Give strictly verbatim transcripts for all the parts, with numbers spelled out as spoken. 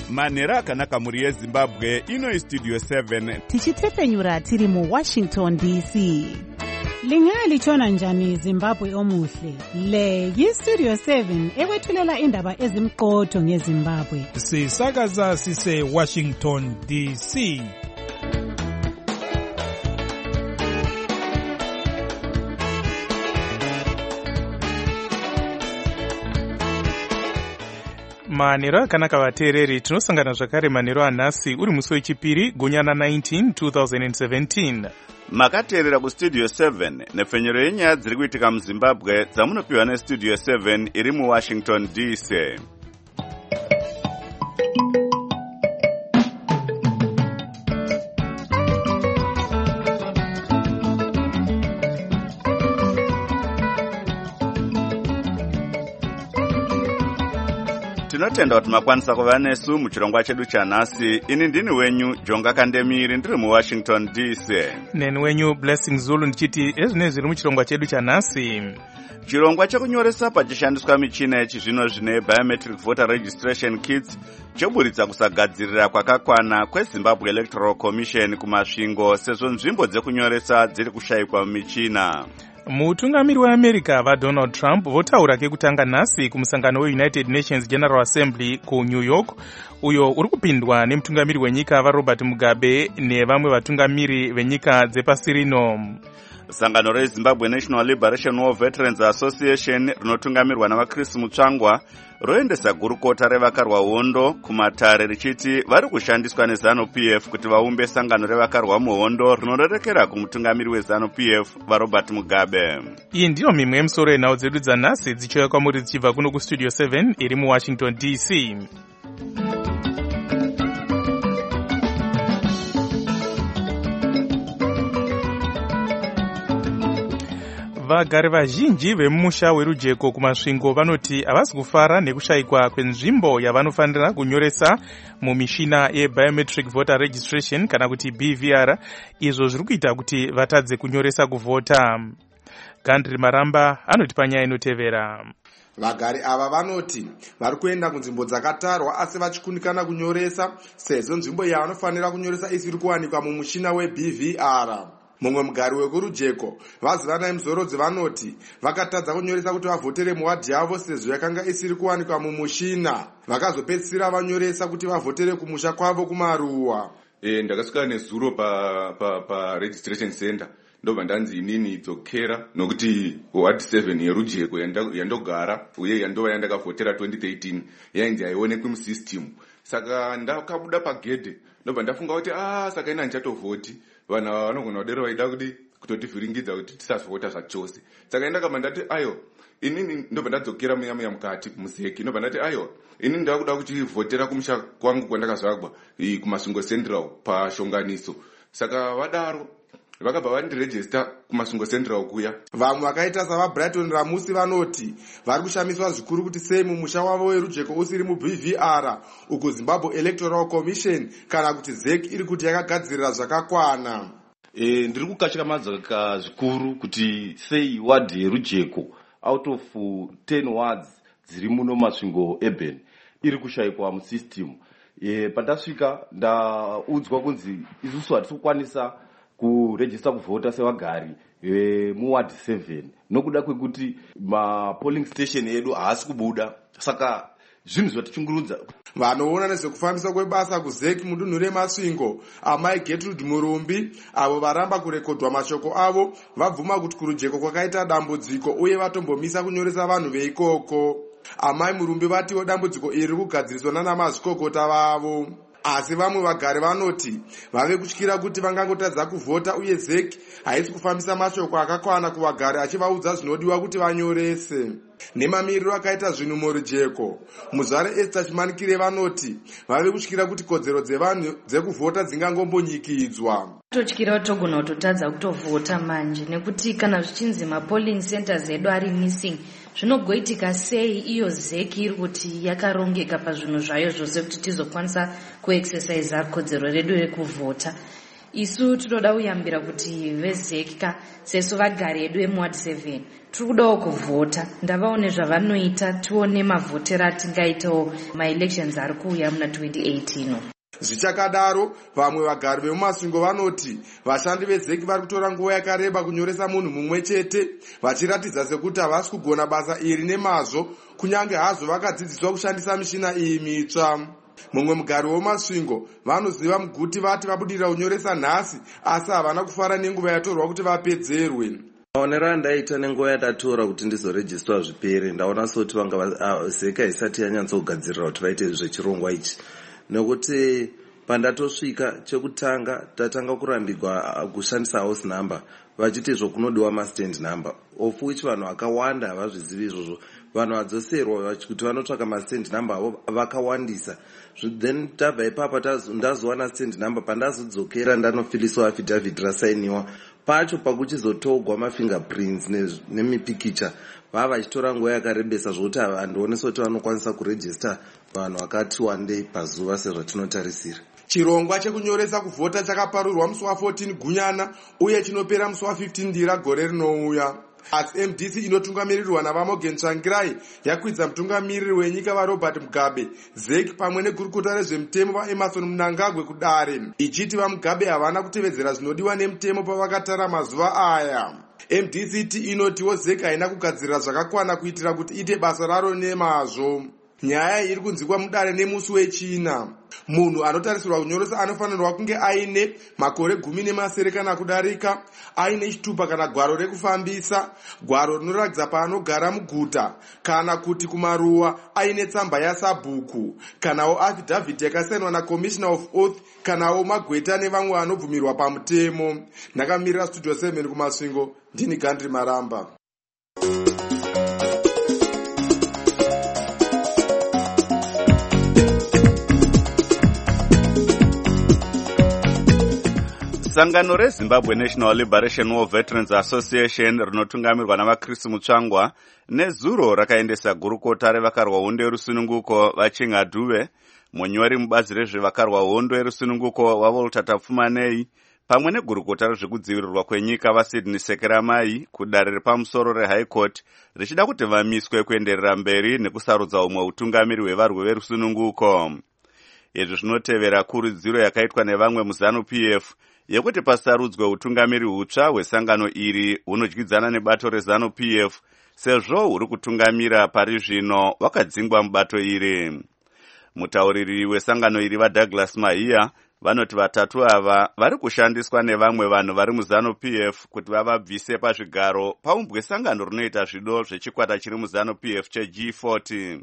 manhero akanaka mhuri yezimbabwe. Ino istudio seven tichitefenyura tiri mu Washington D C. Lingalitshona njani Zimbabwe omuhle? Le yistudio seven ekwethulela indaba ezimqotho ngeZimbabwe. Sisakaza sise Washington D C. Manhero akanaka vateereri, tinosangana zvakare manhero anhasi uri musi wechipiri gunyana nineteen twenty seventeen. Makateerera kustudio seven nefenyero yenyaya dziri kuitika muZimbabwe dzamunopiwa nestudio seven iri muWashington D C. Tinotenda kuti makwanisa kuva nesu muchirongwa chedu chanhasi. Ini ndini wenyu Jonga Kandemiri ndiri muWashington D C. Neni wenyu Blessing Zulu ndichiti ezvine zviri muchirongwa chedu chanhasi. Chirongwa chekunyoresa pachishandiswa michina yechizvino zvino biometric voter registration kits choburitsa kusagadzirira kwakakwana kweZimbabwe Electoral Commission kumasvingo sezvo nzvimbo dzekunyoresa dziri kushayikwa mumichina. Mutungamiri weAmerica vaDonald Trump votaura kekutanga nhasi kumusangano weUnited Nations General Assembly kuNew York, uyo uri kupindwa nemutungamiri wenyika vaRobert Mugabe nevamwe vatungamiri venyika dzepasi rino. Sangano reZimbabwe National Liberation War Veterans Association rinotungamirwa navaChris Mutsvangwa roendesa gurukota revakarwa hondo kumatare richiti vari kushandiswa neZANU P F kuti vaumbe sangano revakarwa muhondo rinorerekera kumutungamiri weZANU P F vaRobert Mugabe. Iyi ndiyo mimwe yemusoro yenhau dzedu dzanhasi dzichiuya kwamuri dzichibva kuno kustudio seven iri muWashington D C. Vagari vazhinji vemumusha werujeko kumasvingo vanoti havasi kufara nekushayikwa kwenzvimbo yavanofanira kunyoresa mumishina yebiometric voter registration kana kuti B V R, izvo zviri kuita kuti vatadze kunyoresa kuvhota. Gandri Maramba anoti panyaya inotevera. Vagari ava vanoti vari kuenda kunzvimbo dzakatarwa asi vachikundikana kunyoresa sezvo nzvimbo yavanofanira kunyoresa isiri kuwanikwa mumushina weB V R. Mumwe mugari wekurujeko vazivanai Mzorodzi vanoti vakatadza kunyoresa kuti vavhotere muwadhi yavo sezvo yakanga isiri kuwanikwa mumushina. Vakazopedzisira vanyoresa kuti vavhotere kumusha kwavo kumaruwa. E, ndakasvika nezuro pa, pa, pa registration center ndobva ndanzi inini dzokera nokuti ward seven yerujeko yandogara uye yandova yandakavhotera twenty thirteen yainzi haionekwi musystem. Saka ndakabuda pagedhe ndobva ndafunga kuti ah saka ina ndichatovhoti. Vanhu vanogona kudero vaida kuti kutotivhiringidza kuti tisazovhota zvachose. Saka ndakabva ndati ayo inini ndobva ndadzokera muya muya mukati museki ndobva ndati ayo inini ndava kuda kuchivhotera kumusha kwangu kwandakazvagwa kumasvingo central pashonganiso. Saka vadaro vakabva vandirejista kumasvingo central kuya. Vamwe vakaita savaBrighton Ramusi vanoti vari kushamiswa zvikuru kuti sei mumusha wavo werujeko usiri muB V R uku Zimbabwe Electoral Commission kana kuti Z E C iri kuti yakagadzirira zvakakwana. E, ndiri kukashika madzaka zvikuru kuti sei wadhi yerujeko out of ten wards dziri muno masvingo urban iri kushayikwa musystem. E, pandasvika ndaudzwa kunzi isusu hatisi kukwanisa kurejista kuvhota sevagari muward seven nokuda kwekuti mapolling station yedu haasi kubuda. Saka zvinhu zvatichungurudza. Vanoona nezvekufambiswa kwebasa kuZ E C mudunhu remasvingo amai Gertrude Murumbi avo varamba kurekodwa mashoko avo vabvuma kuti kurujeko kwakaita dambudziko uye vatombomisa kunyoresa vanhu veikoko. Amai Murumbi vatiwo dambudziko iri kugadziriswa nana mazvikokota vavo. Asi vamwe vagari vanoti vave kutyira kuti vangangotadza kuvhota uye Z E C haisi kufambisa mashoko akakwana kuvagari achivaudza zvinodiwa kuti vanyorese. Nemamiriro akaita zvinhu murujeko muzvare Esther Chimanikire vanoti vave kutyira kuti kodzero dzevanhu dzekuvhota dzingangombonyikidzwa. Totyira togona kutotadza kutovhota manje nekuti kana zvichinzi mapolling centers edu ari missing zvinogoitika sei iyo Z E C iri kuti yakarongeka pazvinhu zvayo zvose kuti tizokwanisa kuexercise kodzero redu rekuvhota. isu tinoda kuyambira kuti vezeka sesu vagari edu emuward seven tiri kudawo kuvhota ndavaone zvavanoita tione mavhotero atingaitawo maelections ari kuuya muna twenty eighteen. Zvichakadaro vamwe vagari vemumasvingo vanoti vashandi vezeki vari kutora nguva yakareba kunyoresa munhu mumwe chete, vachiratidza sekuti havasi kugona basa iri nemazvo kunyange hazvo vakadzidziswa kushandisa mishina iyi mitsva. Mumwe mugari womasvingo vanoziva muguti vati vabudirira kunyoresa nhasi asi havana kufara nenguva yatorwa kuti vapedzerwe. maonero andaita nenguva yatatora kuti ndizorejistwa zvipere ndaona soti vanga zeka isati yanyatsogadzirira kuti vaite zvechirongwa ichi, nekuti pandatosvika chekutanga tatanga kurambigwa kushandisa house number vachiti zvokunodiwa mastand number, of which vanhu vakawanda havazvizivi izvozvo. Vanhu vadzoserwa kuti vanotsvaka mastand number avo vakawandisa. Then tabva ipapa ndazowana stand number, pandazodzokera ndanofiliswa affidavit rasainiwa pacho pakuchizotogwa mafingerprints nemipikicha vava vachitora nguva yakarebesa zvokuti handionesa kuti vanokwanisa kurejista vanhu vakati wandei pazuva sezvatinotarisira. Chirongwa chekunyoresa kuvhota chakaparurwa musi wa14 Gunyana uye chinopera musi wa15 Ndira gore rinouya. Asi M D C inotungamirirwa naVamogen Tsvangirai yakwidza mutungamiriri wenyika vaRobert Mugabe, Zeki pamwe negurukota rezvemutemo vaEmmerson Mnangagwa kudare, ichiti vaMugabe havana kutevedzera zvinodiwa nemutemo pavakatara mazuva aya. M D C ti inotiwo Zeki haina kugadzirira zvakakwana kuitira kuti ite basa raro nemazvo. Nyaya iri kunzwikwa mudare nemusi wechina. Munhu anotarisirwa kunyoresa anofanirwa kunge aine makore gumi nemasere kana kudarika, aine chitupa kana gwaro rekufambisa, gwaro rinoratidza paanogara muguta, kana kuti kumaruwa aine tsamba yasabhuku, kanawo affidavit yakasainwa naCommissioner of Oath, kanawo magweta nevamwe vanobvumirwa pamutemo. Ndakamirira Studio seven kumasvingo, ndini Gandri Maramba. Sangano reZimbabwe National Liberation War Veterans Association rinotungamirwa navaKristu Mutsvangwa nezuro rakaendesa gurukota revakarwa hondo yerusununguko vaChinga Dube, munyori mubazi rezvevakarwa hondo yerusununguko vaVolta Tapfumanei, pamwe negurukota rezvekudzivirirwa kwenyika vaSydney Sekeramai kudare repamusoro reHigh Court richida kuti vamiswe kuenderera mberi nekusarudza umwe utungamiri hwevarwi verusununguko. Izvi zvinotevera kurudziro yakaitwa nevamwe muZanu-P F yekuti pasarudzwe utungamiri hutsva hwesangano iri hunodyidzana nebato reZanu-P F sezvo huri kutungamira pari zvino wakadzingwa mubato iri. Mutauriri wesangano iri vaDouglas Mahiya vanoti vatatu ava vari kushandiswa nevamwe vanhu vari muZanu-P F kuti vavabvise pazvigaro paumbwe sangano rinoita zvido zvechikwata chiri muZanu-P F cheG forty.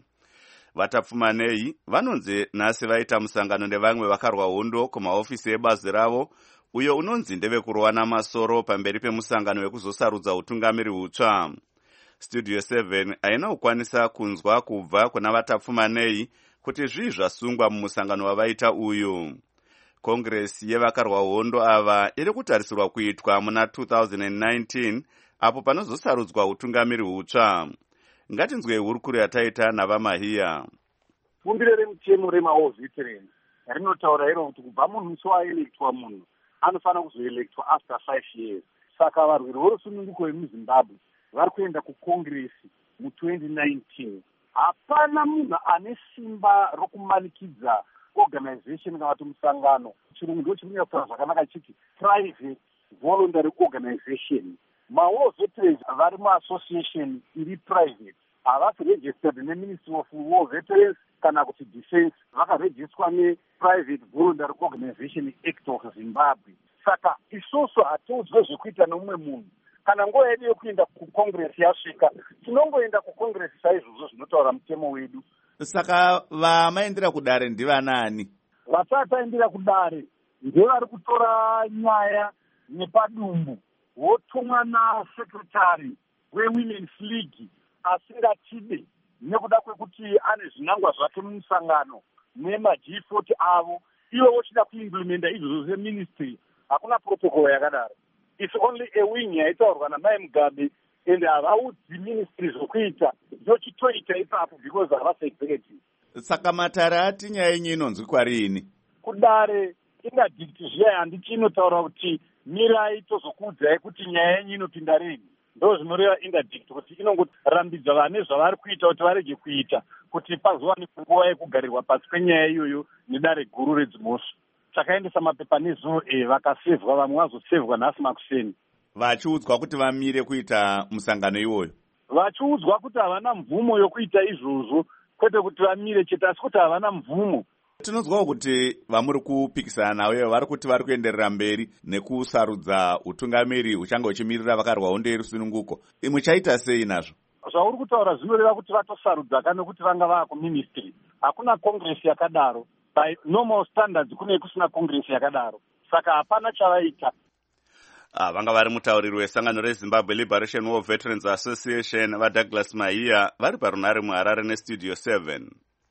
Vatapfumanei vanonzi nhasi vaita musangano nevamwe vakarwa hondo kumahofisi ebazi ravo uyo unonzi ndevekurowana masoro pamberi pemusangano wekuzosarudza utungamiri hutsva. Studio seven haina kukwanisa kunzwa kubva kuna Vatapfumanei kuti zvii zvasungwa mumusangano wavaita uyu. Kongresi yevakarwa hondo ava iri kutarisirwa kuitwa muna two thousand nineteen apo panozosarudzwa utungamiri hutsva. Ngatinzwe hurukuru yataita navaMahiya. Bumbiro remutemo remaWar Veterans rinotaura iro kuti kubva munhu musi waelektwa munhu anofanira kuzoelektwa after five years. Saka varwiri vorusununguko vemuZimbabwe vari kuenda kukongresi mu twenty nineteen. Hapana munhu ane simba rokumanikidza organization kana kuti musangano. Chirungu ndo chinotaura zvakanaka chiti private voluntary organization. MaWar Veterans vari muassociation iri private, havasi registered neMinistry of War Veterans kana kuti Defense, vakarejistwa nePrivate Voluntary Organization Act of Zimbabwe. Saka isusu hatiudzwe zvekuita nomumwe munhu. Kana nguva yedu yekuenda kukongresi yasvika, tinongoenda kukongresi saizvozvo zvinotaura mutemo wedu. Saka vamaendera kudare ndivanani? Vasataendera kudare ndevari kutora nyaya nepadumbu votumwa nasekretari weWomen's League asingatide nekuda kwekuti ane zvinangwa zvake mumusangano nemaG forty avo, ivo vochida kuimplementa izvozvo seministry. Hakuna protocol yakadaro. It's only a wing yaitaurwa naMai Mugabe and havaudzi ministry zvokuita zvochitoita ipapo because havasi executive. Saka matare ati nyaya yenyu inonzwi kwarini? Kudare inaddict zviya handiti inotaura kuti mirai tozokuudzai kuti nyaya yenyu inopinda rini. Ndo zvinoreva interdict kuti inongorambidza vane zvavari kuita kuti varege kuita kuti pazowanikwa nguva yekugarirwa pasi kwenyaya iyoyo nedare guru redzimhosva. Takaendesa mapepa nezuno e vakasevhwa, vamwe vazosevhwa nhasi makuseni. Vachiudzwa kuti vamire kuita musangano iwoyo. Vachiudzwa kuti havana mvumo yokuita izvozvo, kwete kuti vamire chete asi kuti havana mvumo. Tinonzwawo kuti vamuri kupikisana nawo vari kuti vari kuenderera mberi nekusarudza utungamiri uchanga uchimirira vakarwa hondo yerusununguko. Imwe chaita sei nazvo? Zvauri kutaura zvinoreva kuti vatosarudza kana kuti vanga vava kuministry. Hakuna congress yakadaro. By normal standards kune kusina congress yakadaro. Saka hapana chavaita. Ah, vanga vari mutauriri wesangano reZimbabwe Liberation War Veterans Association vaDouglas Mahiya vari parunare muHarare nestudio seven.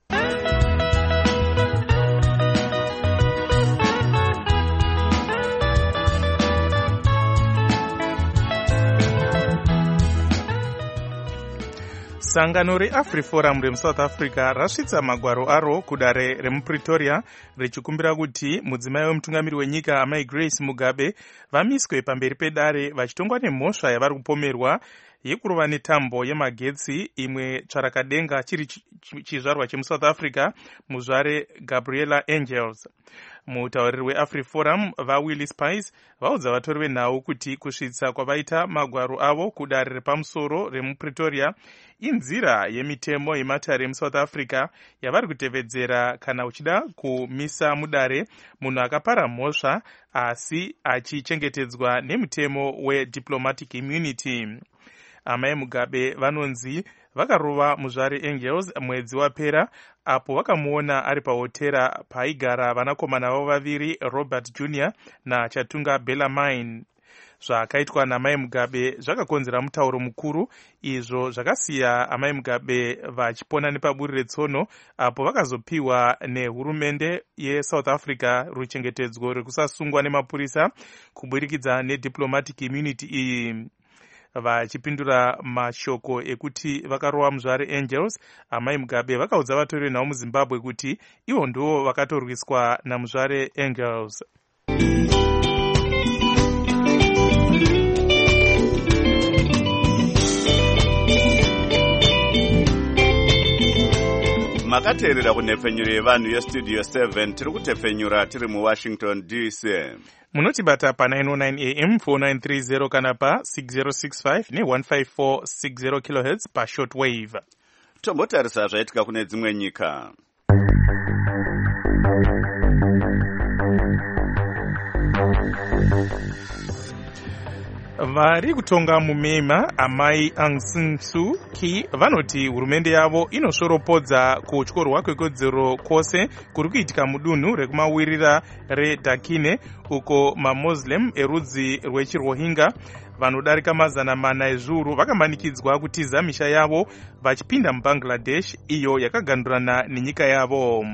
Sangano reAfriforum remuSouth Africa rasvitsa magwaro aro kudare remuPretoria richikumbira kuti mudzimai wemutungamiri wenyika Amai Grace Mugabe vamiswe pamberi pedare vachitongwa nemhosva yavari kupomerwa yekurova netambo yemagetsi imwe tsvarakadenga chiri chizvarwa chemuSouth Africa muzvare Gabriela Angels. Mutauriri weAfriforum vaWillie Spice vaudza vatori venhau kuti kusvitsa kwavaita magwaro avo kudare repamusoro remuPretoria inzira yemitemo yematare emuSouth Africa yavari kutevedzera kana uchida kumisa mudare munhu akapara mhosva asi achichengetedzwa nemutemo wediplomatic immunity. Amai Mugabe vanonzi vakarova muzvare Angels mwedzi wapera apo vakamuona ari pahotera paaigara vanakomana vavo vaviri Robert Junior naChatunga Bellarmine. Zvakaitwa naMai Mugabe zvakakonzera mutauro mukuru, izvo zvakasiya Amai Mugabe vachipona nepaburi retsono apo vakazopiwa nehurumende yeSouth Africa ruchengetedzo rwekusasungwa nemapurisa kuburikidza nediplomatic immunity iyi. Vachipindura mashoko ekuti vakarova muzvare Angels, Amai Mugabe vakaudza vatori venhau muZimbabwe kuti ivo ndivo vakatorwiswa namuzvare Angels. Makateerera kunhepfenyuro yevanhu yestudio seven tiri kutepfenyura tiri muWashington D C. Munotibata pa nine oh nine A M four nine three zero kana pa six zero six five ne one five four six zero kilohertz pa shortwave. Tombotarisa zvaitika kune dzimwe nyika. Vari kutonga mumema Amai Aung San Suu Kyi vanoti hurumende yavo inoshoropodza kutyorwa kwekodzero kwose kuri kuitika mudunhu rekumawirira reDakhine uko maMuslim erudzi rwechiRohingya vanodarika mazana mana ezviuru vakamanikidzwa kutiza misha yavo vachipinda muBangladesh iyo yakagandurana nenyika yavo.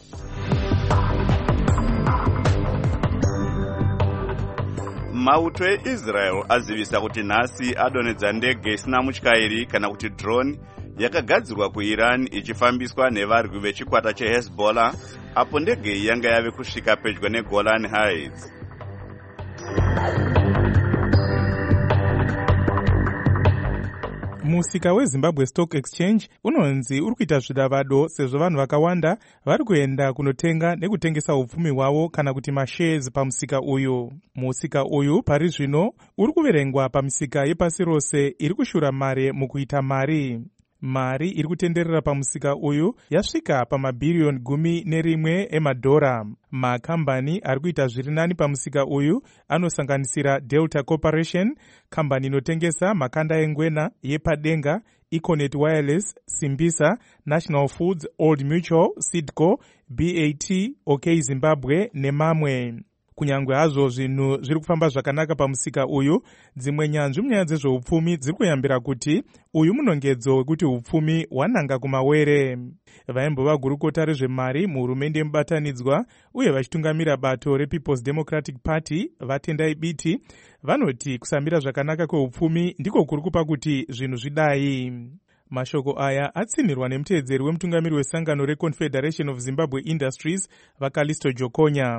Mauto eIsrael azivisa kuti nhasi adonedza ndege isina mutyairi kana kuti drone yakagadzirwa kuIran ichifambiswa nevarwi vechikwata cheHezbollah apo ndege iyi yanga yave kusvika pedyo neGolan Heights. Musika weZimbabwe Stock Exchange unonzi uri kuita zvidavado sezvo vanhu vakawanda vari kuenda kunotenga nekutengesa upfumi hwavo kana kuti mashares pamusika uyu. Musika uyu pari zvino uri kuverengwa pamisika yepasi rose iri kushura mari mukuita mari. Mari iri kutenderera pamusika uyu yasvika pamabhiriyoni gumi nerimwe emadhora. Makambani ari kuita zviri nani pamusika uyu anosanganisira Delta Corporation, kambani inotengesa makanda engwena yepadenga, Econet Wireless, Simbisa, National Foods, Old Mutual, Sidco, B A T, OK Zimbabwe nemamwe. Kunyangwe hazvo zvinhu zviri kufamba zvakanaka pamusika uyu, dzimwe nyanzvi munyaya dzezveupfumi dziri kuyambira kuti uyu munongedzo wekuti upfumi hwananga kumawere. Vaimbova gurukota rezvemari muhurumende yemubatanidzwa uye vachitungamira bato rePeople's Democratic Party Vatendai Biti vanoti kusamira zvakanaka kweupfumi ndiko kuri kupa kuti zvinhu zvidai. Mashoko aya atsinirwa nemuteedzeri wemutungamiri wesangano reConfederation of Zimbabwe Industries Vakalisto Jokonya.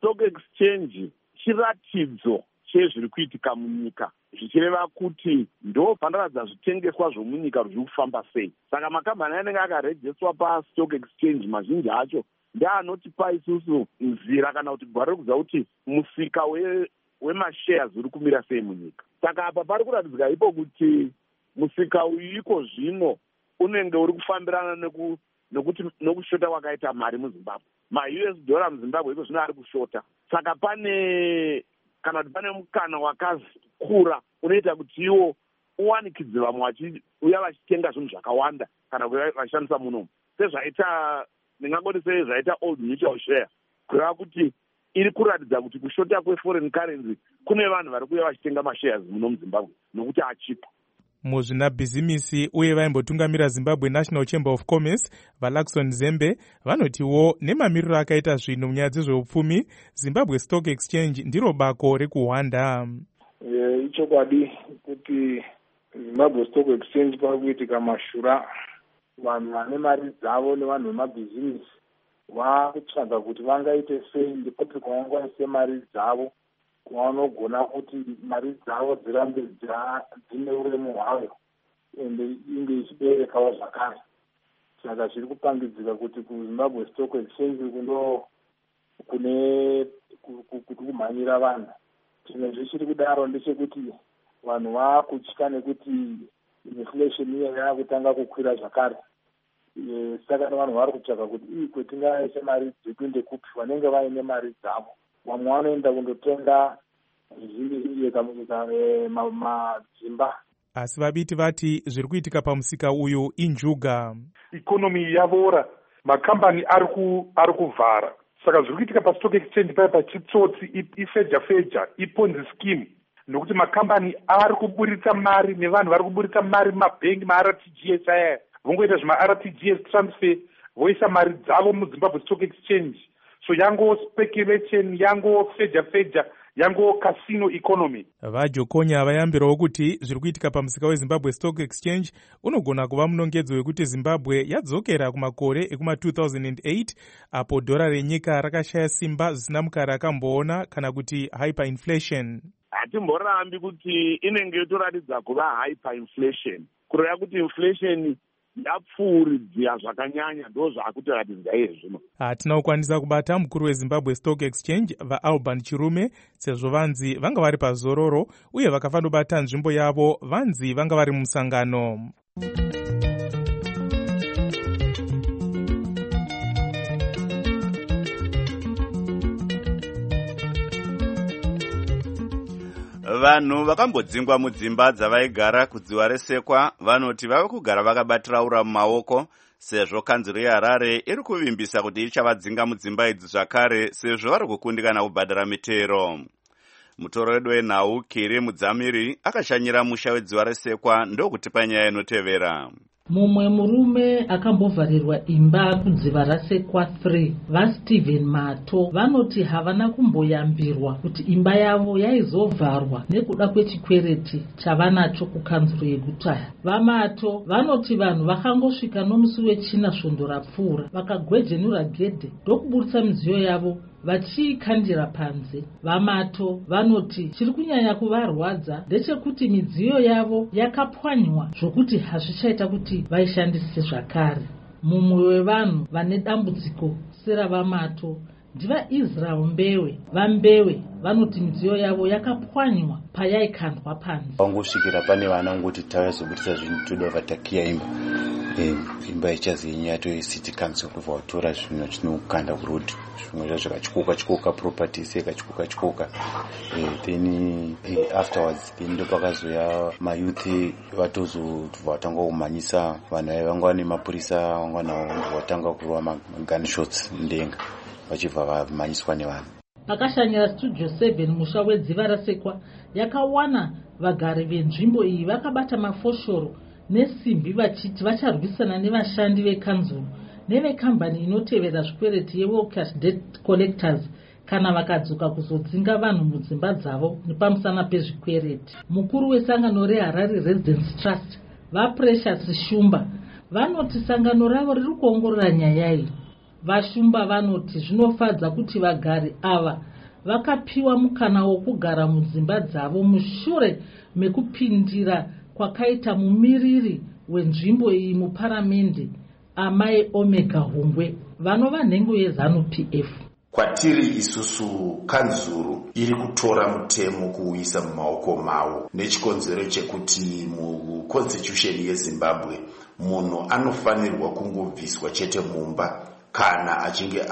stock exchange chiratidzo chezviri kuitika munyika, zvichireva kuti ndo panoratidza zvitengeswa zvomunyika zviri kufamba sei. Saka makambani anenge akarejiswa pastock exchange mazhinji acho ndeanotipa isusu nzira kana kuti gwaro rekuziva kuti musika wemashares uri kumira sei munyika. Saka apa pari kuratidzika ipo kuti musika uyu iko zvino unenge uri kufambirana neku nokuti nokushota kwakaita mari muZimbabwe. Ma-U S dollar muZimbabwe iko zvino ari kushota. Saka pane kana kuti pane mukana wakakura unoita kuti iwo uwanikidze vamwe vachiuya vachitenga zvinhu zvakawanda kana vachishandisa munomu, sezvaita ndingangoti sei zvaita old mutual share, kureva kuti iri kuratidza kuti kushota kweforeign currency kune vanhu vari kuuya vachitenga mashares muno muZimbabwe nokuti achipa. Muzvinabhizimisi uye vaimbotungamira Zimbabwe National Chamber of Commerce vaLaxon Zembe vanotiwo nemamiriro akaita zvinhu munyaya dzezveupfumi, Zimbabwe Stock Exchange ndiro bako rekuhwanda. E, ichokwadi kuti Zimbabwe Stock Exchange pari kuitika mashura, vanhu vane mari dzavo nevanhu vemabhizimisi vakutsvaga kuti vangaite sei ndipoti kwavangaise mari dzavo kwavanogona kuti mari dzavo dzirambe dzine uremu hwayo ende inge ichiberekawo zvakare. Saka zviri kupangidzika kuti kuZimbabwe Stock Exchange kuno kune kuti kumhanyira vanhu. Chimwe zvichiri kudaro ndechekuti vanhu vakutya nekuti inflation iya yakutanga kukwira zvakare. E, saka vanhu vari kutsvaga kuti ii kwetingaise mari dzekuende kupi, vanenge vaine mari dzavo vamwe vanoenda kundotenga zvizhinji madzimba. Asi vabiti vati zviri kuitika pamusika uyu injuga. Ikonomi yavora, makambani ari kuvhara. Saka zviri kuitika pastock exchange paya pachitsotsi ifeja feja iponzi scheme, nokuti makambani ari kuburitsa mari nevanhu vari kuburitsa mari mabhengi ma-R T G S aya vongoita zvima-R T G S transfer voisa mari dzavo muZimbabwe Stock Exchange. So yango speculation, yango feja feja, yango casino economy. Vajokonya vayambirawo kuti zviri kuitika pamusika weZimbabwe Stock Exchange unogona kuva munongedzo wekuti Zimbabwe yadzokera kumakore ekuma two thousand eight apo dhora renyika rakashaya simba zvisina mukara akamboona kana kuti hyperinflation. Hatimborambi kuti inenge yotoratidza kuva hyperinflation, kureva kuti inflation yapfuuridzira zvakanyanya, ndo zvaakutoratidzika iye zvino. Hatina kukwanisa kubata mukuru weZimbabwe Stock Exchange vaAlban Chirume sezvo vanzi vanga vari pazororo uye vakafandobata nzvimbo yavo vanzi vanga vari mumusangano. Vanhu vakambodzingwa mudzimba dzavaigara kudziva resekwa vanoti vave kugara vakabatira ura mumaoko sezvo kanzuro yeHarare iri kuvimbisa kuti ichavadzinga mudzimba idzi zvakare sezvo vari kukundikana kubhadhara mitero. Mutoro wedu wenhau Kiri Mudzamiri akashanyira musha wedziva resekwa ndokuti panyaya inotevera. Mumwe murume akambovharirwa imba kudziva rasekwa three vaStephen Mato vanoti havana kumboyambirwa kuti imba yavo yaizovharwa nekuda kwechikwereti chavanacho kukanzuro yegutaya. VaMato vanoti vanhu vakangosvika nomusi wechina svondo rapfuura vakagwejenura gedhe ndokuburitsa midziyo yavo vachiikandira panze. VaMato vanoti chiri kunyanya kuvarwadza ndechekuti midziyo yavo yakapwanywa zvokuti hazvichaita kuti vaishandise zvakare. Mumwe wevanhu vane dambudziko seravamato ndivaIsrael Mbewe. VaMbewe vanoti midziyo yavo yakapwanywa payaikandwa panze. Vangosvikira pane vana ngoti tavazobudisa zvinhu toda vatakiya imba imba ichazinya to city council kuva kutora zvinhu zvinokanda kurodi zvimwe zvacho zvakachikuka chikuka properties ekachikuka chikuka then afterwards then ndo pakazoya mayouth vatozobva vatanga kumhanyisa vanhu ava vanga vane mapurisa vanga vatanga kurova gunshots mudenga vachibva vamhanyiswa nevanhu. Pakashanyira studio seven musha wedziva rasekwa yakawana vagari venzvimbo iyi vakabata mafoshoro nesimbi vachiti vacharwisana nevashandi vekanzuro nevekambani inotevera zvikwereti yeWorld Debt Collectors kana vakadzoka kuzodzinga vanhu mudzimba dzavo nepamusana pezvikwereti. Mukuru wesangano reHarare Residence Trust vaPrecious Shumba vanoti sangano ravo riri kuongorora nyaya iyi. VaShumba vanoti zvinofadza kuti vagari ava vakapiwa mukana wokugara mudzimba dzavo mushure mekupindira kwakaita mumiriri wenzvimbo iyi muparamende amai Omega Hungwe vanova nhengo yeZANU P F. Kwatiri isusu kanzuru iri kutora mutemo kuuisa mumaoko mawo nechikonzero chekuti muconstitution yeZimbabwe munhu anofanirwa kungobviswa chete mumba kana achinge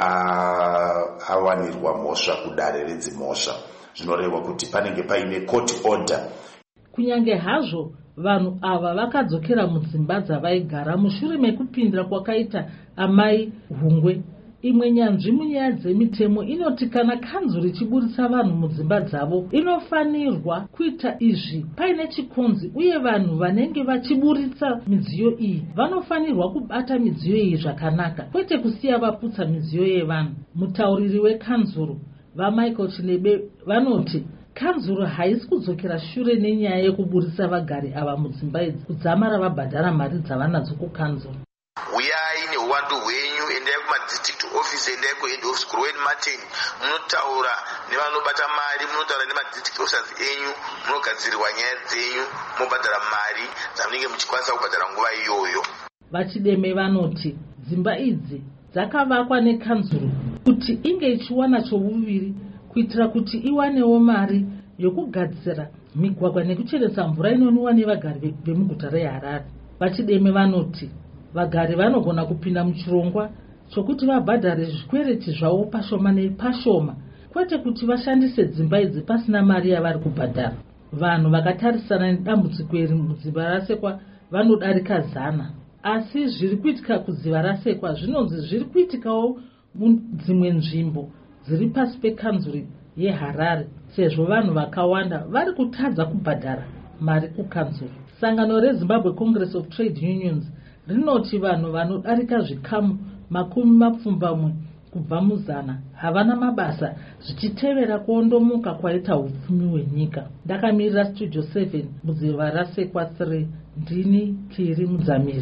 awanirwa mhosva kudare redzimhosva. Zvinoreva kuti panenge paine court order. Kunyange hazvo vanhu ava vakadzokera mudzimba dzavaigara mushure mekupindira kwakaita amai Hungwe, imwe nyanzvi munyaya dzemitemo inoti kana kanzuru ichiburitsa vanhu mudzimba dzavo inofanirwa kuita izvi paine chikonzi, uye vanhu vanenge vachiburitsa midziyo iyi vanofanirwa kubata midziyo iyi zvakanaka, kwete kusiya vaputsa midziyo yevanhu. Mutauriri wekanzuru vaMichael Chinebe vanoti kanzuru haisi kudzokera shure nenyaya yekuburitsa vagari ava mudzimba idzi kudzamara vabhadhara mari dzavanadzo kukanzuru. Uyai neuwandu hwenyu, endai kumadistrict office, endai kuhead office kuRowena Martin, munotaura nevanobata mari, munotaura nemadistrict officers enyu, munogadzirirwa nyaya dzenyu, mobhadhara mari dzamunenge muchikwanisa kubhadhara nguva iyoyo. Vachideme vanoti dzimba idzi dzakavakwa nekanzuru kuti inge ichiwana chovuviri kuitira kuti iwanewo mari yokugadzira migwagwa nekucheresa mvura inonwiwa nevagari vemuguta reHarare. Vachideme vanoti vagari vanogona kupinda muchirongwa chokuti vabhadhare zvikwereti zvavo pashoma nepashoma, kwete kuti vashandise dzimba idzi pasina mari yavari kubhadhara. Vanhu vakatarisana nedambudziko iri mudziva rasekwa vanodarika zana, asi zviri kuitika kudziva rasekwa zvinonzi zviri kuitikawo mudzimwe nzvimbo dziri pasi pekanzuru yeHarare, sezvo vanhu vakawanda vari kutadza kubhadhara mari kukanzuru. Sangano reZimbabwe Congress of Trade Unions rinoti vanhu vanodarika zvikamu makumi mapfumbamwe kubva muzana havana mabasa, zvichitevera kuondomuka kwaita upfumi hwenyika. Ndakamirira Studio seven mudziva rasekwa three, ndini Tiri Mudzamiri.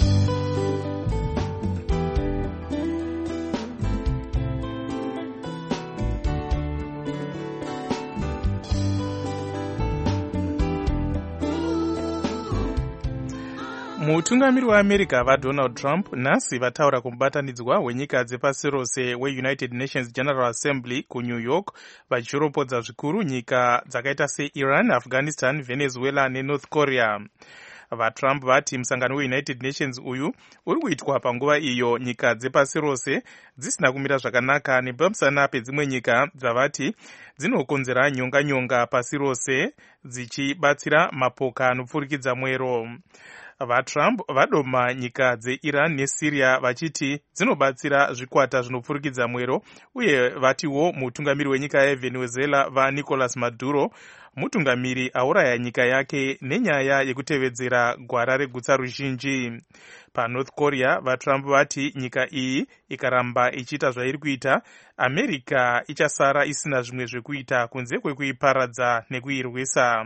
Mutungamiri weAmerica vaDonald Trump nhasi vataura kumubatanidzwa wenyika dzepasi rose weUnited Nations General Assembly kuNew York, vachiropodza zvikuru nyika dzakaita seIran, Afghanistan, Venezuela neNorth Korea. VaTrump vati musangano weUnited Nations uyu uri kuitwa panguva iyo nyika dzepasi rose dzisina kumira zvakanaka nepamusana pedzimwe nyika dzavati dzinokonzera nyonga nyonga pasi rose dzichibatsira mapoka anopfurikidza mwero. VaTrump vadoma nyika dzeIran neSyria vachiti dzinobatsira zvikwata zvinopfurikidza mwero, uye vatiwo mutungamiri wenyika yeVenezuela vaNicolas Maduro mutungamiri auraya nyika yake nenyaya yekutevedzera gwara regutsa ruzhinji. PaNorth Korea vaTrump vati nyika iyi ikaramba ichiita zvairi kuita, America ichasara isina zvimwe zvekuita kunze kwekuiparadza nekuirwisa.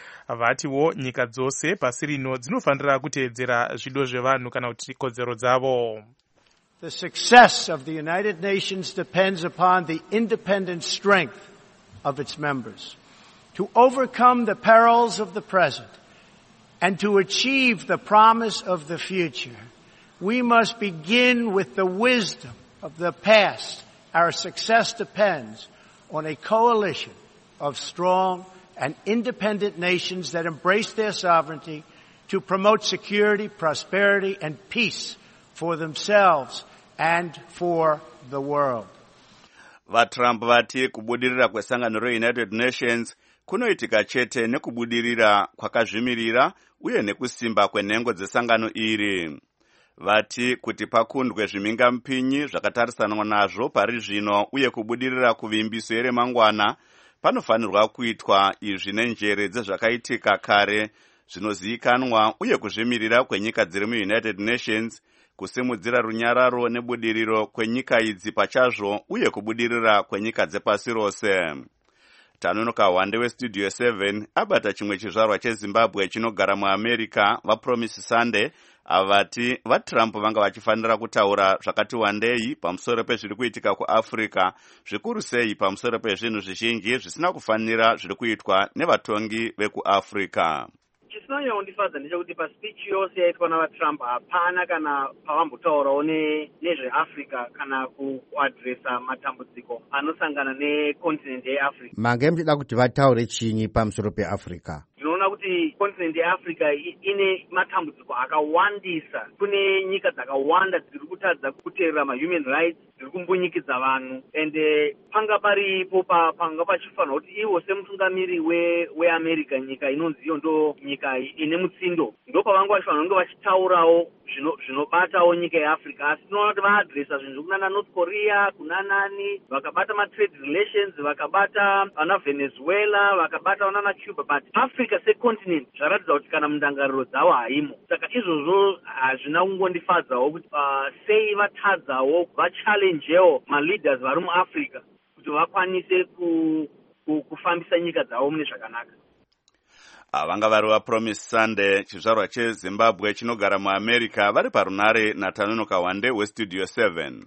Vatiwo nyika dzose pasi rino dzinofanira kuteedzera zvido zvevanhu kana kuti kodzero dzavo. The success of the United Nations depends upon the independent strength of its members. To overcome the perils of the present and to achieve the promise of the future, we must begin with the wisdom of the past. Our success depends on a coalition of strong and independent nations that embrace their sovereignty to promote security, prosperity, and peace for themselves and for the world. VaTrump vati kubudirira kwesangano reUnited Nations kunoitika chete nekubudirira kwakazvimirira uye nekusimba kwenhengo dzesangano iri. Vati kuti pakundwe zvimingampinyi zvakatarisanwa nazvo pari zvino uye kubudirira kuvimbiso yeremangwana, panofanirwa kuitwa izvi nenjere dzezvakaitika kare zvinozivikanwa uye kuzvimirira kwenyika dziri muUnited Nations, kusimudzira runyararo nebudiriro kwenyika idzi pachazvo uye kubudirira kwenyika dzepasi rose. Tanonoka Wande weStudio seven abata chimwe chizvarwa cheZimbabwe chinogara muAmerica vaPromise Sunday avati vatrump vanga vachifanira kutaura zvakati wandei pamusoro pezviri kuitika kuafrica, zvikuru sei pamusoro pezvinhu zvizhinji zvisina kufanira zviri kuitwa nevatongi vekuafrica. Chisonyanya kundifadza ndechekuti paspeech yose yaitwa navatrump hapana kana pavambotaurawo nezveafrica kana kuadresa matambudziko anosangana nekontinenti yeafrica. Mange muchida kuti vataure chinyi pamusoro peafrica? Tinoona kuti kontinenti yeafrica ine matambudziko akawandisa. Kune nyika dzakawanda dziri kutadza kuteerera mahuman rights, dziri kumbunyikidza vanhu, ende panga paripo panga pachifanira kuti iwo semutungamiri weamerica, nyika inonzi iyo ndo nyika ine mutsindo, ndo pavanga vachifanira kunge vachitaurawo zvinobatawo nyika yeafrica. Asi tinoona kuti vaadresa zvinhu kunana north korea, kuna nani, vakabata matrade relations, vakabata vana venezuela, vakabata vanana cuba, but africa secontinent zvaratidza kuti kana mundangariro dzavo haimo. Saka izvozvo hazvina kungondifadzawo kuti sei vatadzawo vachallenjewo maleaders vari muafrica kuti vakwanise kufambisa nyika dzavo mune zvakanaka. Vanga vari vaPromise Sunday, chizvarwa cheZimbabwe chinogara muAmerica, vari parunare naTanonoka Wande weStudio seven.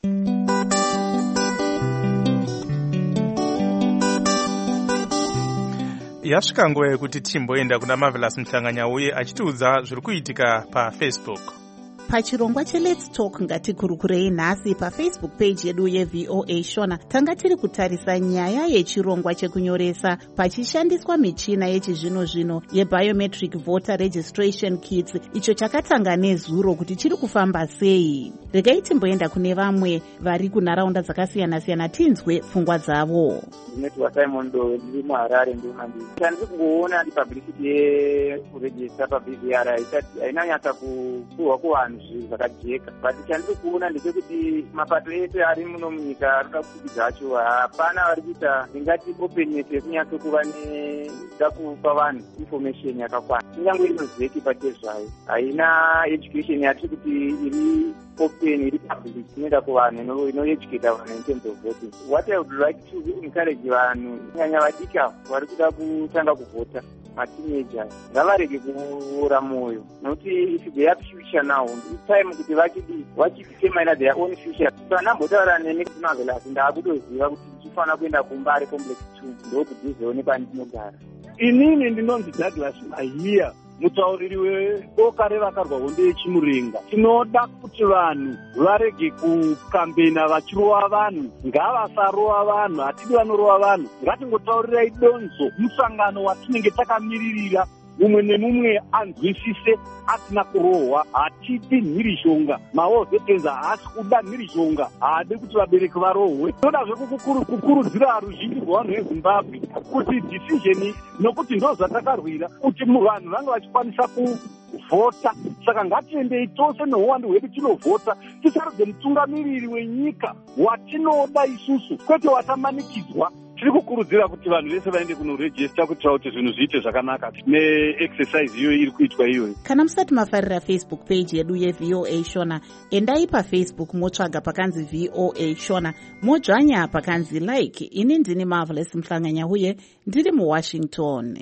Yasvika nguva yekuti timboenda kuna Marvelous Mhlanganyauye achitiudza zviri kuitika paFacebook. Pachirongwa cheLet's Talk ngatikurukurei nhasi paFacebook page yedu yeV O A Shona tanga tiri kutarisa nyaya yechirongwa chekunyoresa pachishandiswa michina yechizvino zvino yeBiometric Voter Registration Kits, icho chakatanga nezuro kuti chiri kufamba sei. Regai timboenda kune vamwe vari kunharaunda dzakasiyana siyana tinzwe pfungwa dzavo. Ndinoti Simon Do ndiri muHarare ndimandi. Chandiri kungoona ndi publicity yekurejista paB V R isati ainanyatsa kupuhwa kuvanhu zvinhu zvakajeka, but chandiri kuona ndechekuti mapato ese ari muno munyika arikuda kukwidza acho hapana vari kuita ndingati openness yekunyatso kuva nekuda kupa vanhu information yakakwana. Kunyange inozeki pate zvayo haina education yatiri kuti iri open, iri public, inoenda kuvanhu, inoeducate vanhu in terms of voting. What I would like to encourage vanhu kunyanya vadiki avo vari kuda kutanga kuvhota, mateenagers, ngavarege kuora mwoyo, nokuti if they have future now, it's time kuti vachidi vachidetermine their own future. So ndambotaura nene kuti Marvelous ndaakutoziva kuti ndichifanira kuenda kuMbare complex two ndokudzizewo nepandinogara. Inini ndinonzi Douglas Mahia, mutauriri weboka revakarwa hondo yechimurenga. Tinoda kuti vanhu varege kukambena vachirova vanhu, ngavasarova vanhu, hatidi vanorova vanhu. Ngatingotaurirai donzo musangano watinenge takamiririra, mumwe nemumwe anzwisise asina kurohwa. Hatidi mhirishonga, maovetenza haasi kuda mhirishonga, haadi kuti vabereki varohwe. Todazve kukurudzira ruzhinji rwevanhu veZimbabwe kuti decision, nokuti ndo zvatakarwira kuti vanhu vange vachikwanisa kuvhota. Saka ngatiendei tose neuwandu hwedu tinovhota, tisarudze mutungamiriri wenyika watinoda isusu, kwete watamanikidzwa. Tiri kukurudzira kuti vanhu vese vaende kunorejista kuitira kuti zvinhu zviite zvakanaka neexercise iyo iri kuitwa iyoyo. Kana musati mafarira Facebook page yedu yeV O A Shona, endai paFacebook motsvaga pakanzi V O A Shona, modzvanya pakanzi like. Ini ndini Marvelous Mhlanganyauye ndiri muWashington.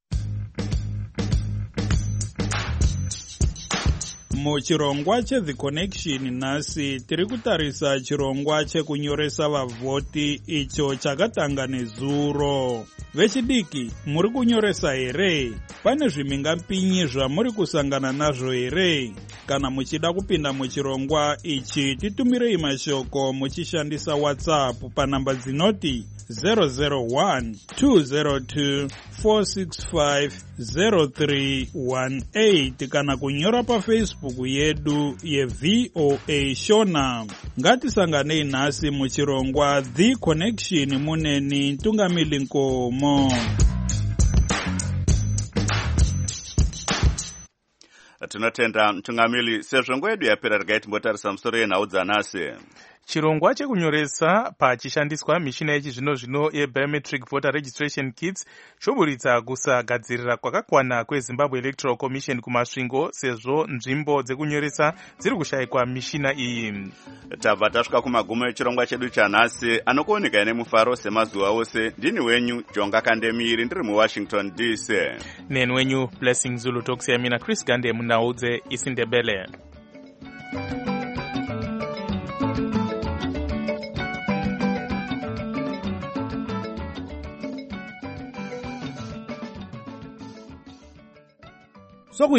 Muchirongwa cheThe Connection nhasi tiri kutarisa chirongwa chekunyoresa vavhoti icho chakatanga nezuro. Vechidiki, muri kunyoresa here? Pane zvimingapinyi zvamuri kusangana nazvo here? Kana muchida kupinda muchirongwa ichi, titumirei mashoko muchishandisa WhatsApp panamba dzinoti zero zero one two zero two four six five zero three one eight kana kunyora paFacebook yedu yeV O A Shona. Ngatisanganei nhasi muchirongwa The Connection muneni Ntungamili Nkomo. Tinotenda Mtungamili, sezvo nguva yedu yapera regai timbotarisa musoro yenhau dzanhasi. chirongwa chekunyoresa pachishandiswa mishina yechizvino-zvino yebiometric voter registration kits choburitsa kusagadzirira kwakakwana kwezimbabwe electoral commission kumasvingo sezvo nzvimbo dzekunyoresa dziri kushayikwa mishina iyi. Tabva tasvika kumagumo echirongwa chedu chanhasi anokuoneka nemufaro semazuva ose. Ndini wenyu Jonga Kandemiri ndiri muWashington D C. Neni wenyu Blessing Zulu Toxiamina Chris Gande munhau dzeIsindebele.